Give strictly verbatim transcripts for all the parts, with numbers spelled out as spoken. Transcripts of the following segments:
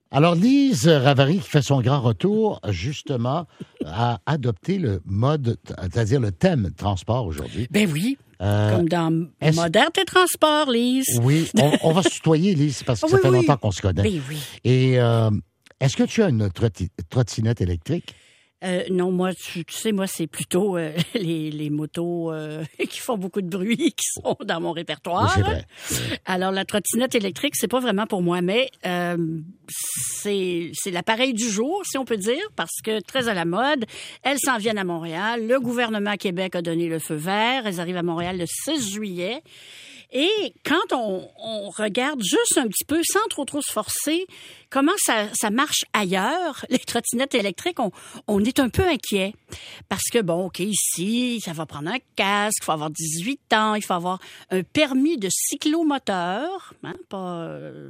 Alors, Lise Ravary, qui fait son grand retour, justement, a adopté le mode, c'est-à-dire le thème transport aujourd'hui. Ben oui. Euh, Comme dans Moderne et Transport, Lise. Oui, on, on va se tutoyer, Lise, parce que oui, ça fait oui. longtemps qu'on se connaît. Ben oui. Et euh, est-ce que tu as une trotti- trottinette électrique? Euh, non, moi, tu, tu sais, moi, c'est plutôt euh, les, les motos euh, qui font beaucoup de bruit qui sont dans mon répertoire. Oui, c'est vrai. C'est vrai. Alors, la trottinette électrique, c'est pas vraiment pour moi, mais euh, c'est, c'est l'appareil du jour, si on peut dire, parce que très à la mode, elles s'en viennent à Montréal. Le gouvernement à Québec a donné le feu vert. Elles arrivent à Montréal le six juillet. Et quand on, on regarde juste un petit peu, sans trop trop se forcer, comment ça, ça marche ailleurs, les trottinettes électriques, on, on est un peu inquiet. Parce que, bon, OK, ici, ça va prendre un casque, il faut avoir dix-huit ans, il faut avoir un permis de cyclomoteur, hein, pas... Euh...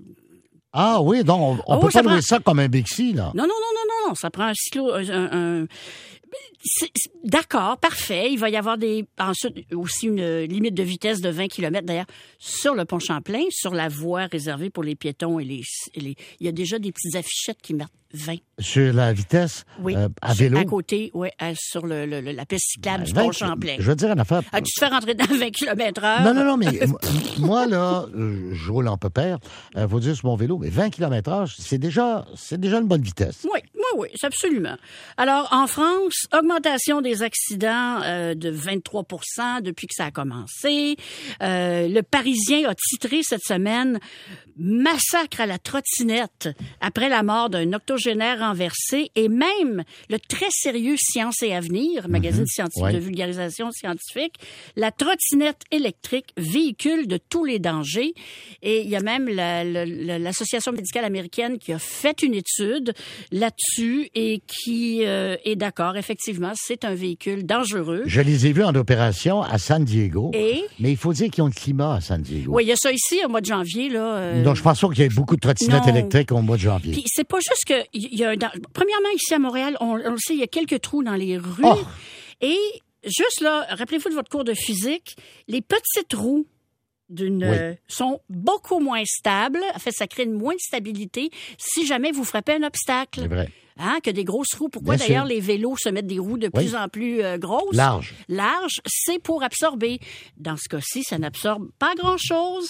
Ah oui, donc on, on Oh, peut ça pas louer prend... ça comme un Bixi, là. Non, non, non, non, non, ça prend un cyclo... Un, un... C'est, c'est, d'accord, parfait. Il va y avoir des ensuite aussi une limite de vitesse de vingt kilomètres. D'ailleurs, sur le pont Champlain, sur la voie réservée pour les piétons et les, et les il y a déjà des petites affichettes qui mettent vingt. Sur la vitesse, oui, euh, à vélo? À côté, oui, sur le, le, la piste cyclable ben, du vingt, pont Champlain. Je veux dire une affaire. Ah, tu te fais rentrer dans vingt kilomètres heure? Non, non, non, mais moi, là, je roule en pépère. Il euh, faut dire sur mon vélo, mais vingt kilomètres heure, c'est déjà, c'est déjà une bonne vitesse. Oui, oui, oui, c'est absolument. Alors, en France, augmentation des accidents euh, de vingt-trois pour cent depuis que ça a commencé. Euh, le Parisien a titré cette semaine « Massacre à la trottinette » après la mort d'un octogénaire renversé, et même le très sérieux Science et Avenir, magazine mm-hmm. scientifique ouais. de vulgarisation scientifique, la trottinette électrique, véhicule de tous les dangers. Et il y a même la, la, la, l'Association médicale américaine qui a fait une étude là-dessus et qui euh, est d'accord, effectivement, c'est un véhicule dangereux. Je les ai vus en opération à San Diego, et... mais il faut dire qu'ils ont le climat à San Diego. Oui, il y a ça ici au mois de janvier. Là, euh... Donc, je pense pas qu'il y ait beaucoup de trottinettes non. électriques au mois de janvier. Puis c'est pas juste que... Il y a un... Premièrement, ici à Montréal, on, on le sait, il y a quelques trous dans les rues. Oh. Et juste là, rappelez-vous de votre cours de physique, les petites roues d'une oui. euh, sont beaucoup moins stables. En fait, ça crée une moins de stabilité si jamais vous frappez un obstacle. C'est vrai. Hein, que des grosses roues. Pourquoi Bien d'ailleurs sûr. les vélos se mettent des roues de oui. plus en plus euh, grosses? Larges. Larges, c'est pour absorber. Dans ce cas-ci, ça n'absorbe pas grand-chose.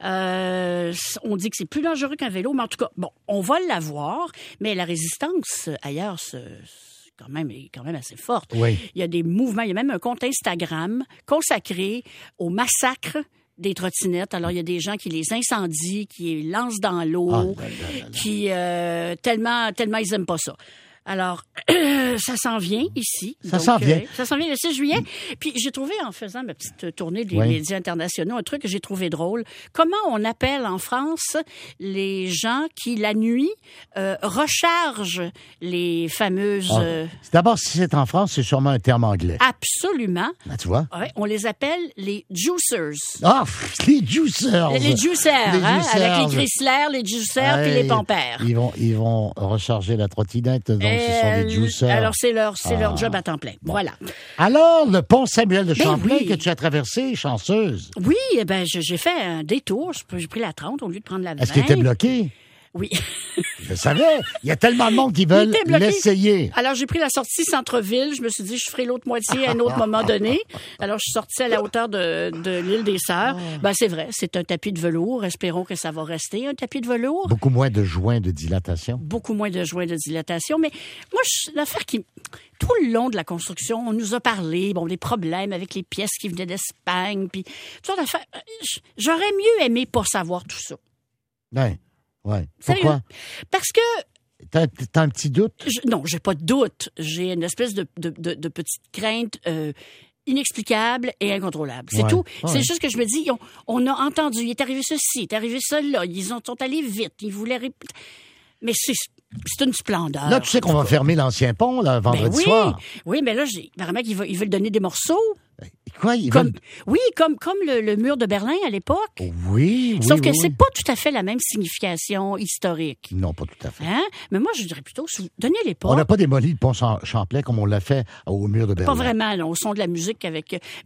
Euh, on dit que c'est plus dangereux qu'un vélo, mais en tout cas, bon, on va l'avoir, mais la résistance ailleurs, c'est quand même, est quand même assez forte. Oui. Il y a des mouvements, il y a même un compte Instagram consacré au massacre des trottinettes. Alors, il y a des gens qui les incendient, qui les lancent dans l'eau, ah, là, là, là. qui, euh, tellement, tellement ils aiment pas ça. Alors, euh, ça s'en vient ici. Ça s'en vient. Euh, ça s'en vient le six juillet. Puis, j'ai trouvé, en faisant ma petite tournée des oui. médias internationaux, un truc que j'ai trouvé drôle. Comment on appelle en France les gens qui, la nuit, euh, rechargent les fameuses... Ah. Euh... D'abord, si c'est en France, c'est sûrement un terme anglais. Absolument. Ah, tu vois? Ouais, on les appelle les juicers. Ah, les juicers! Les, les juicers, les hein? juicers. Avec les Chrysler, les juicers hey, puis les pampères. Ils vont, ils vont recharger la trottinette, donc ce sont les juicers. Alors, c'est leur, c'est ah. leur job à temps plein. Bon. Voilà. Alors, le pont Samuel de ben Champlain oui. que tu as traversé, chanceuse. Oui, eh ben, j'ai fait un détour. J'ai pris la trente au lieu de prendre la vingt. Est-ce qu'il était bloqué? Oui. Je savais. Il y a tellement de monde qui veulent l'essayer. Alors, j'ai pris la sortie centre-ville. Je me suis dit, je ferai l'autre moitié à un autre moment donné. Alors, je suis sortie à la hauteur de, de l'île des Sœurs. Oh. Ben, c'est vrai, c'est un tapis de velours. Espérons que ça va rester un tapis de velours. Beaucoup moins de joints de dilatation. Beaucoup moins de joints de dilatation. Mais moi, l'affaire qui... Tout le long de la construction, on nous a parlé, bon, des problèmes avec les pièces qui venaient d'Espagne, puis toutes sortes d'affaires. J'aurais mieux aimé pas savoir tout ça. Ben, ouais. Sérieux? Pourquoi? Parce que... T'as, t'as un petit doute? Je, non, j'ai pas de doute. J'ai une espèce de, de, de, de petite crainte euh, inexplicable et incontrôlable. C'est ouais, tout. Ouais. C'est juste que je me dis, on, on a entendu, il est arrivé ceci, il est arrivé cela, ils ont, sont allés vite, ils voulaient... Rép... Mais c'est... C'est une splendeur. Là, tu sais qu'on va fermer l'ancien pont, là, vendredi ben oui, soir. Oui, mais là, j'ai, apparemment qu'ils veulent, ils veulent donner des morceaux. Quoi, ils comme, veulent... Oui, comme, comme le, le mur de Berlin à l'époque. Oui, oui, Sauf que oui, c'est oui. pas tout à fait la même signification historique. Non, pas tout à fait. Hein? Mais moi, je dirais plutôt, donnez-les pas. On n'a pas démoli le pont Champlain comme on l'a fait au mur de Berlin. Pas vraiment, là, au son de la musique avec... Mais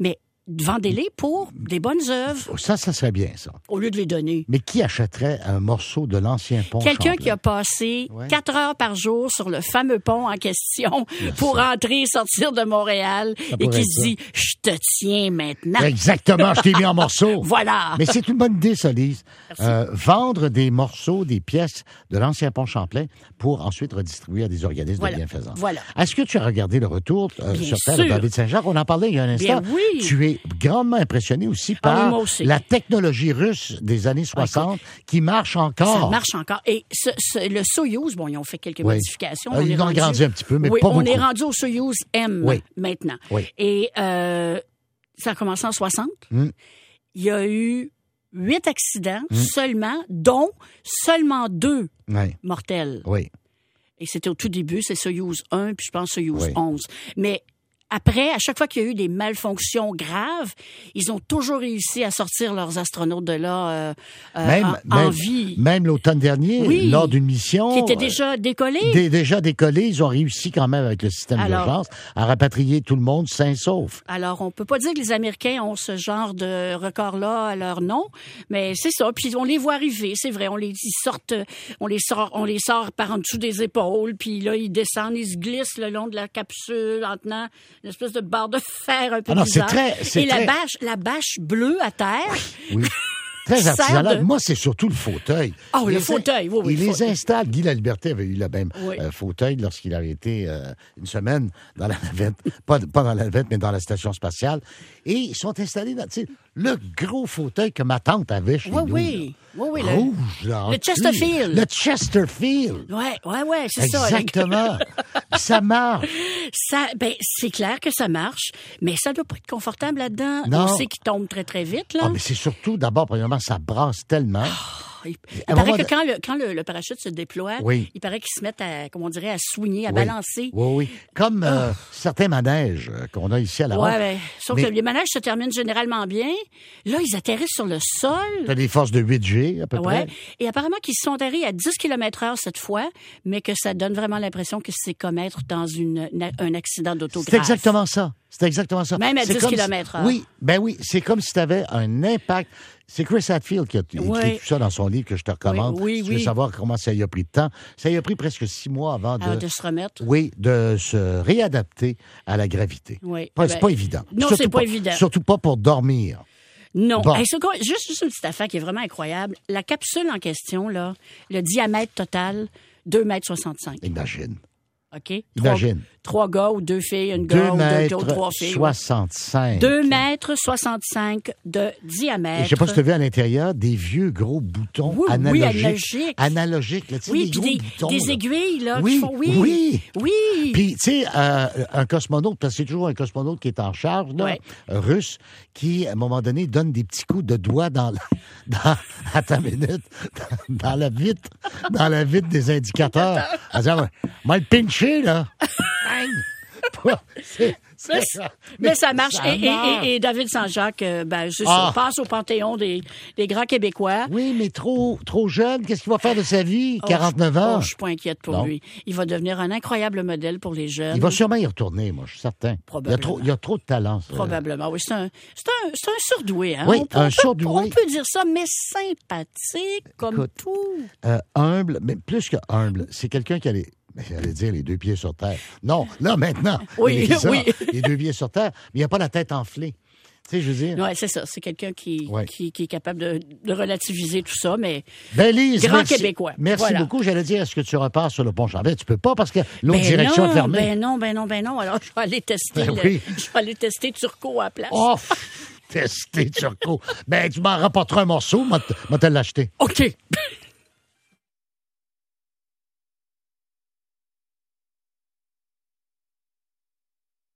vendez-les pour des bonnes œuvres. Ça, ça serait bien, ça. Au lieu de les donner. Mais qui achèterait un morceau de l'ancien pont Quelqu'un Champlain? qui a passé Ouais. quatre heures par jour sur le fameux pont en question pour entrer et sortir de Montréal Ça et pourrait qui être se dit « Je te tiens maintenant. » Exactement, je t'ai mis en morceaux. Voilà. Mais c'est une bonne idée, ça, Lise. Euh, vendre des morceaux, des pièces de l'ancien pont Champlain pour ensuite redistribuer à des organismes Voilà. de bienfaisance. Voilà. Est-ce que tu as regardé le retour euh, Bien sur Terre de sûr. David Saint-Jacques? On en parlait il y a un instant. Bien oui. Tu es grandement impressionné aussi Ah oui, par moi aussi. la technologie russe des années soixante qui marche encore. Ça marche encore. Et ce, ce- le Soyouz, bon, ils ont fait quelques Oui. modifications. Euh, On ils est l'ont rendu- agrandi un petit peu, mais oui, pas on beaucoup. est rendu au Soyouz M Oui. maintenant. Oui. Et euh, ça a commencé en soixante. Mm. Il y a eu huit accidents Mm. seulement, dont seulement deux Oui, mortels. oui. Et c'était au tout début, c'est Soyouz un, puis je pense Soyouz Oui. onze. Mais après, à chaque fois qu'il y a eu des malfonctions graves, ils ont toujours réussi à sortir leurs astronautes de là euh, euh, Même, en, en même, vie, même l'automne dernier, Oui. lors d'une mission... qui étaient euh, déjà décollés. dé- déjà décollés, ils ont réussi quand même avec le système Alors- d'urgence à rapatrier tout le monde sain et sauf. Alors, on peut pas dire que les Américains ont ce genre de record-là à leur nom, mais c'est ça. Puis on les voit arriver, c'est vrai. On les ils sortent, on les sort, on les sort par en dessous des épaules, puis là ils descendent, ils se glissent le long de la capsule en tenant une espèce de barre de fer un peu Ah non, c'est bizarre. très- c'est Et la très- bâche, la bâche bleue à terre. Oui. Très Sert artisanal. de- Moi, c'est surtout le fauteuil. Oh, Il le les- fauteuil, oui, oui, Il le les fauteuil. installe. Guy Laliberté avait eu le même Oui. euh, fauteuil lorsqu'il avait été euh, une semaine dans la navette, pas, pas dans la navette, mais dans la station spatiale. Et ils sont installés dans, tu sais, le gros fauteuil que ma tante avait chez Oui, nous. oui, oui, oui. là. Le... Rouge, là, en le cuir. Chesterfield. Le Chesterfield. Ouais, ouais, ouais, c'est ça. Exactement. Ça marche. Ça, ben, c'est clair que ça marche, mais ça doit pas être confortable là-dedans. Non. On sait qu'il tombe très, très vite, là. Ah, mais c'est surtout, d'abord, premièrement, ça brasse tellement. Il, il À un paraît moment que de- quand, le, quand le, le parachute se déploie, Oui. il paraît qu'ils se mettent à, comment on dirait, à swinguer, à Oui. balancer. Oui, oui. Comme euh, certains manèges euh, qu'on a ici à la Ouais, ronde. ben, sauf Mais- que les manèges se terminent généralement bien. Là, ils atterrissent sur le sol. T'as des forces de huit G, à peu Ouais. près. Et apparemment qu'ils sont atterris à dix kilomètres heure cette fois, mais que ça donne vraiment l'impression que c'est comme être dans une, une- un accident d'auto C'est grave. exactement ça. C'est exactement ça. Même à C'est dix comme si- kilomètres heure. Oui, ben oui. C'est comme si tu avais un impact. C'est Chris Hadfield qui a écrit Oui. tout ça dans son livre que je te recommande. Oui, oui, si tu veux oui. savoir comment ça y a pris de temps. Ça y a pris presque six mois avant de, Ah, de se remettre. oui, de se réadapter à la gravité. Oui. Pas- Ben, c'est pas évident. non, Surtout c'est pas évident. Surtout pas pour dormir. Non. Bon. Hey, c'est quoi- juste, juste une petite affaire qui est vraiment incroyable. La capsule en question, là, le diamètre total, deux mètres soixante-cinq. Imagine. OK? Imagine. Trois, trois gars ou deux filles, une deux gars ou deux, mètres deux, trois filles. soixante-cinq. deux mètres soixante-cinq de diamètre. Et je sais pas si tu as vu à l'intérieur des vieux gros boutons Oui, oui, analogiques. analogiques. Analogiques, là, tu sais, Oui, des puis gros des, boutons, des là. aiguilles, là, Oui, qui font... Oui, oui. oui. Puis, tu sais, euh, un cosmonaute, parce que c'est toujours un cosmonaute qui est en charge, là, Ouais. euh, russe, qui, à un moment donné, donne des petits coups de doigt dans la, dans, attends une minute, dans, dans la vitre, dans la vitre des indicateurs. En disant, ouais, moi, le pincher, là. Bang! C'est- c'est- Mais, c- mais ça marche. ça et, et- marche. et- et David Saint-Jacques, euh, ben, c'est Ah. ça, passe au panthéon des, des grands Québécois. Oui, mais trop, trop jeune. Qu'est-ce qu'il va faire de sa vie? Oh, quarante-neuf je- ans. oh, je suis pas inquiète pour Non. lui. Il va devenir un incroyable modèle pour les jeunes. Il va sûrement y retourner, moi, je suis certain. Il y a Probablement. trop, il y a trop de talent. ça. Probablement, oui. C'est un, c'est un, c'est un surdoué, hein? Oui, on peut, un on peut- surdoué. On peut dire ça, mais sympathique comme Écoute, tout. Euh, humble, mais plus que humble, c'est quelqu'un qui a les, mais j'allais dire les deux pieds sur terre. Non, là, maintenant. Oui, il est ça, oui. les deux pieds sur terre, mais il n'a pas la tête enflée. Tu sais, je veux dire. Oui, c'est ça. C'est quelqu'un qui, Ouais. qui, qui est capable de, de relativiser tout ça, mais Ben, Lise, Grand merci. Québécois. Merci Voilà. beaucoup. J'allais dire, est-ce que tu repars sur le pont Champlain? Tu peux pas parce que l'autre ben direction non, est fermée. ben non, ben non, ben non. Alors, je vais aller tester, Ben le- oui. je vais aller tester Turcot à la place. Oh, pff, testé, Turcot. Ben, tu m'en rapporteras un morceau, moi, te- moi te l'acheter. OK.